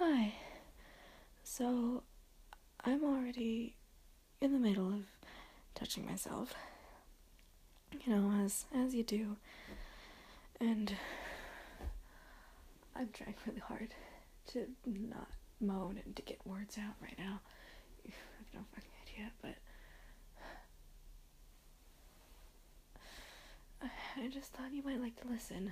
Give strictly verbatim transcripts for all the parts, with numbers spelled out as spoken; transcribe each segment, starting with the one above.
Hi. So, I'm already in the middle of touching myself. You know, as as you do. And I'm trying really hard to not moan and to get words out right now. I have no fucking idea, but I just thought you might like to listen.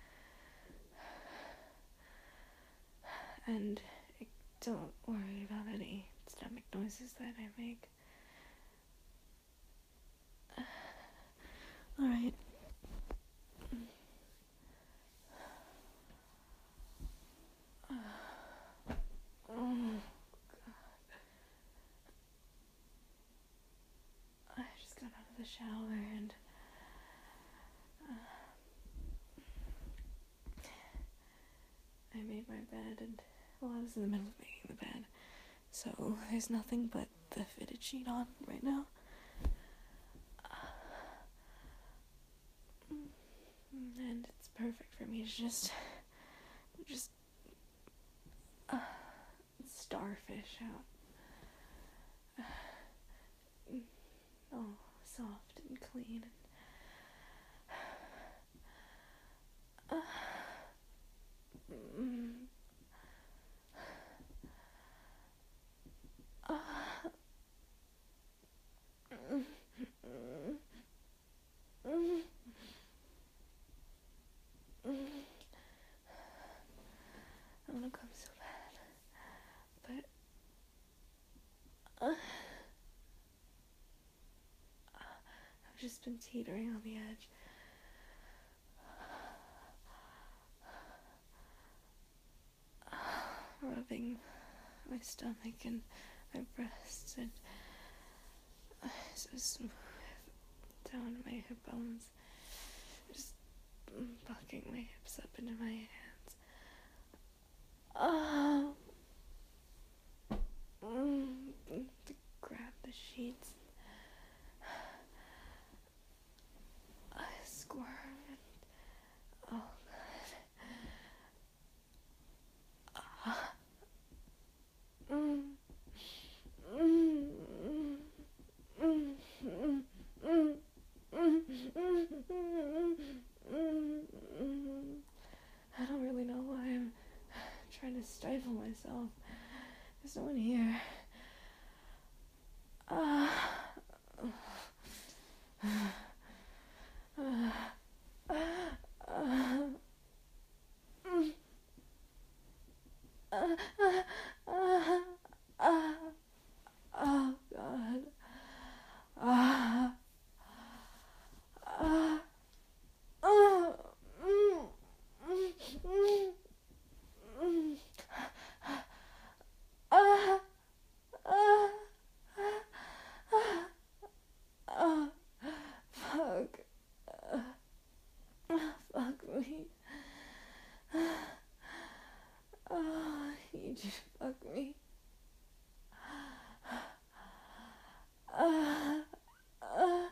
And don't worry about any stomach noises that I make. Alright. Oh, God. I just got out of the shower and uh, I made my bed and, well, I was in the middle of making the bed, so there's nothing but the fitted sheet on right now. And it's perfect for me to just, just, uh, starfish out. Uh, all soft and clean. And, uh, mm, uh, mm, mm, mm, mm. I wanna come so bad, but uh, I've just been teetering on the edge. Rubbing my stomach and my breasts and uh, so smooth down my hip bones, just bucking my hips up into my hands. Oh, mm, to grab the sheets. I squirm and oh god. Ah. Mm. Mm. Mm. Mm. Mm. Mm. Mm. I don't really know why I'm trying to stifle myself. There's no one here. Ah. Oh god. Ah. Ah. Ah. Mm. Mm. Mm. Mm. Ah. Ah. Ah. Fuck. Ah. Fuck me. Ah. You just fuck me. Ah. Ah.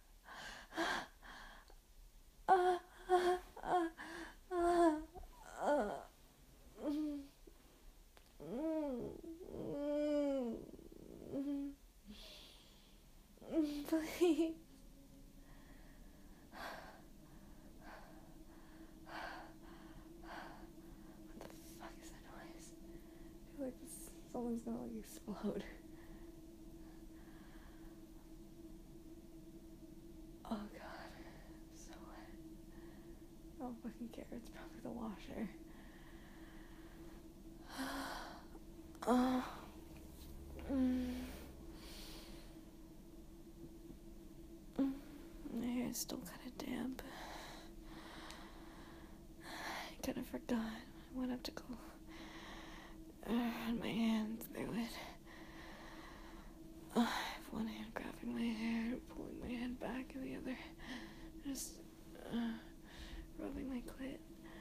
Ah. Ah. Ah. Ah. Mm. Mm. Mm. Please. What the fuck is that noise? I feel like this, someone's gonna like explode. Oh god, I'm so wet. I don't fucking care, it's probably the washer. Oh. Mm. Mm. My hair is still kind of damp. I kind of forgot. I went up to go uh, run my hand through it. Uh, I have one hand grabbing my hair, pulling my head back, and the other just uh, rubbing my clit.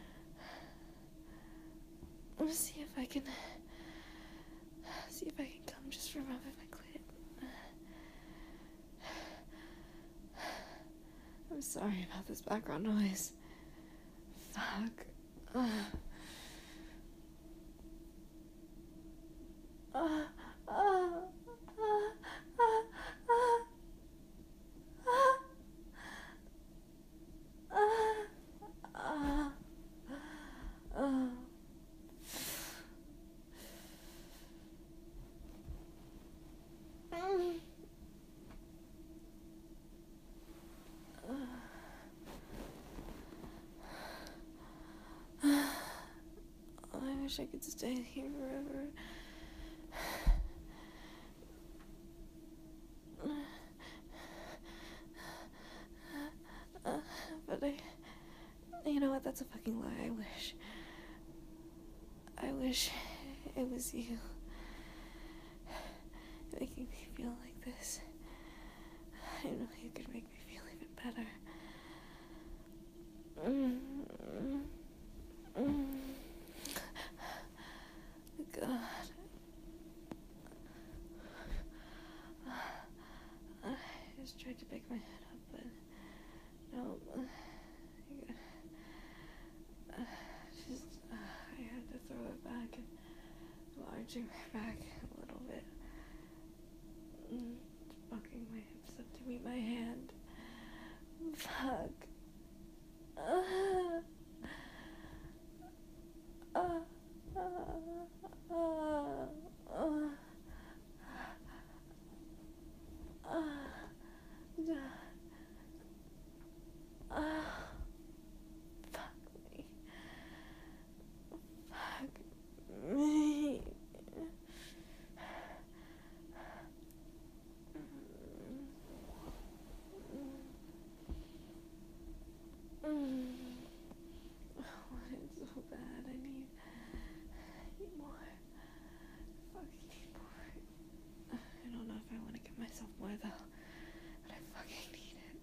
I'm gonna see if I can see if I can come just from rubbing my clit. I'm sorry about this background noise. Fuck. Uh. wish I could stay here forever. Uh, but I... You know what? That's a fucking lie. I wish... I wish it was you. Making me feel like this. I know you could make me feel even better. Mm. Mm. God. I just tried to pick my head up, but no. Uh, just, uh, I had to throw it back and enlarging my back a little bit. Mm, fucking my hips up to meet my hand. Fuck. Uh, uh, uh, uh, uh, uh, uh, uh, fuck me. Fuck me. Mm. Oh, it's so bad. I need, I need more. Fucking need more. I don't know if I want to give myself more though, but I fucking need it.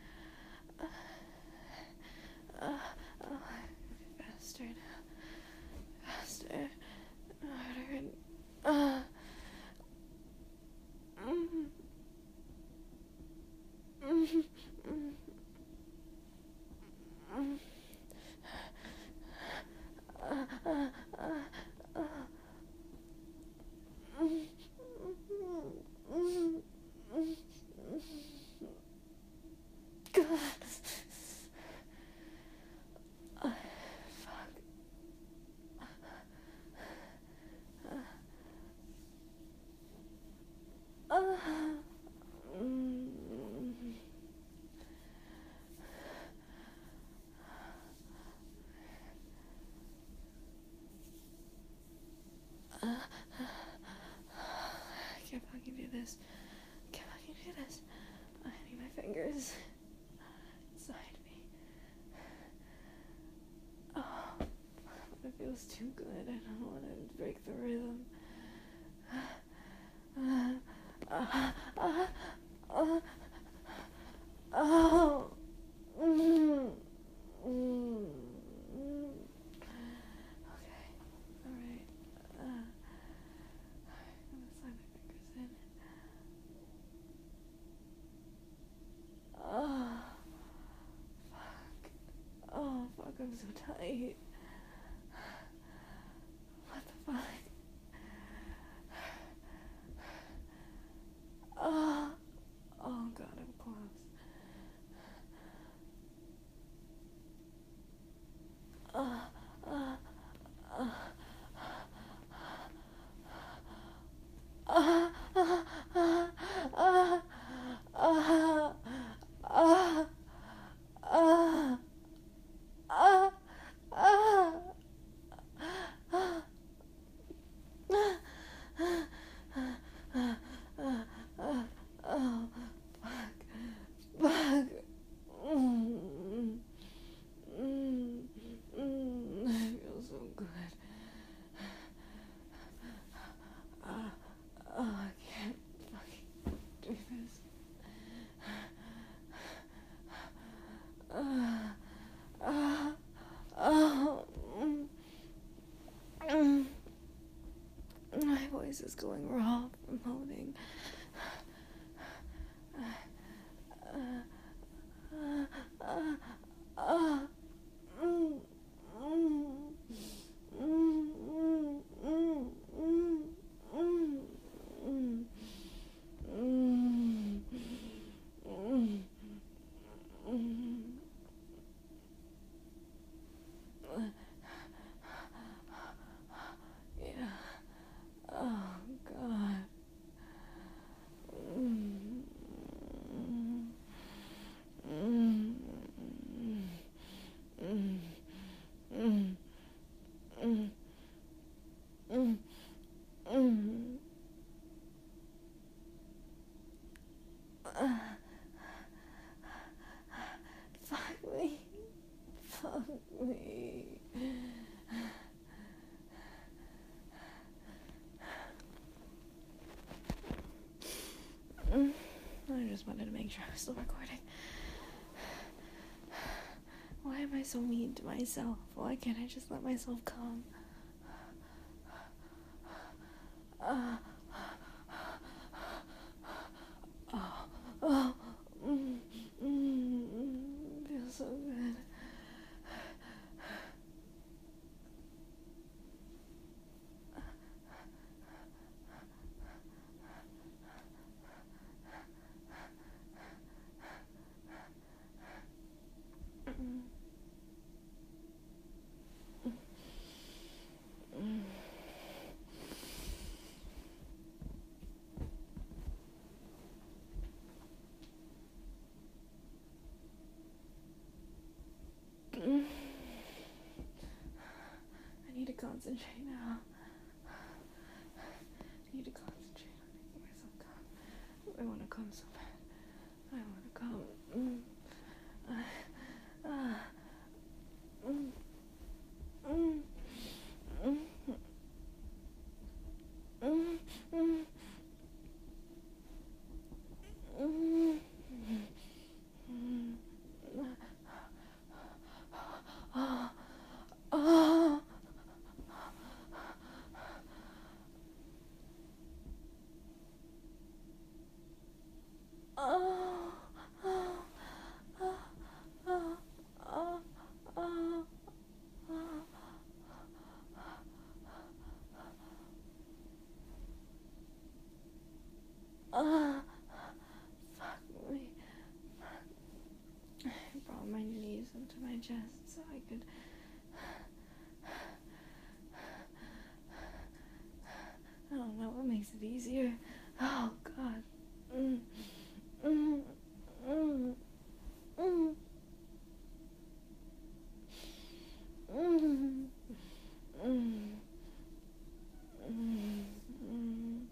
Uh, uh, oh, faster now. Faster. Harder. Uh. Mm. Mm. Mm. Mm. Uh, uh, uh, uh. Mm. Mm. Mm. God. Uh, fuck. Uh, uh, mm. Uh, I can't fucking do this. I can't fucking do this. I need my fingers inside me. Oh, it feels too good. I don't want to break the rhythm. Uh, uh, uh, uh, oh. Mm, mm, mm. Okay. Alright. Uh, I'm gonna slide my fingers in. Oh. Fuck. Oh, fuck, I'm so tight. What the fuck? Oh. Oh, God, I'm close. Uh, uh, uh, uh, uh, uh, uh, uh, uh, uh, uh, uh, oh, fuck, fuck, mm, mm, mm, I feel so good. Uh, oh, I can't fucking do this. Uh, uh, oh, mm, mm. My voice is going raw from moaning. Uh, uh, uh, uh, mm, mm, mm, mm, mm, mm, mm, mm, mm, mm, mm. Yeah. Oh, God. wanted to make sure I was still recording. Why am I so mean to myself? Why can't I just let myself come? Uh, oh, oh, mm, mm, mm, feels so good. I need to concentrate now. I need to concentrate on making myself calm. I want to calm so bad. I want to calm. Mm. Uh, uh, mm. Mm. Mm. Mm. Mm. Mm. Mm. Oh. Oh. Oh. Oh. Oh. Oh. Oh. Oh. Fuck me. I brought my knees into my chest so I could. I don't know what makes it easier. Oh, God. Mm. Mm. Mm. Mm. Mm. Mm. Mm. Mm.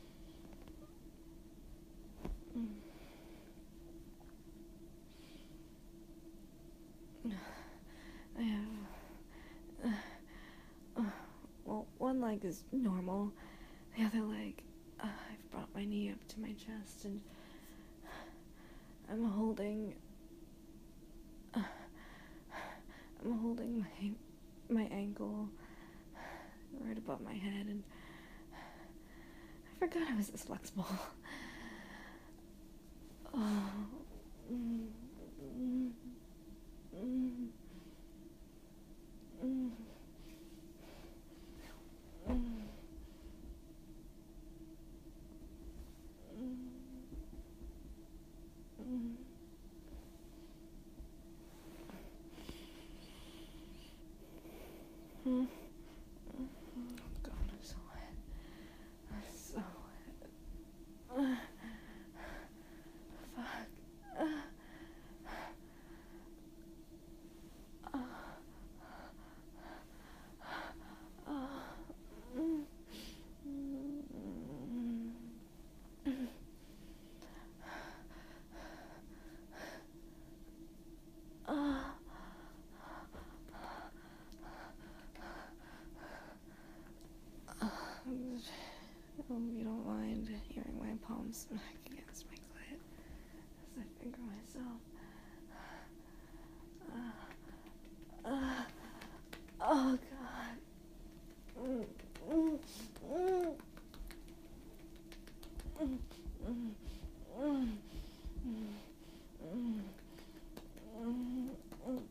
I have. Uh, uh, well, one leg is normal. The other leg, uh, I've brought my knee up to my chest and I'm holding. Uh, I'm holding my my ankle right above my head, and I forgot I was this flexible. Oh. Mm. Mm. Mm. Mm. Mm. Mm. Mm. Oh God, I'm so wet. I'm so wet. Uh, fuck. Uh, uh, uh, mm, mm, mm. Uh, I hope you don't mind hearing my palms smack against my clit as I finger myself. Uh, uh, oh God. Mm, mm, mm, mm, mm, mm, mm, mm, mm,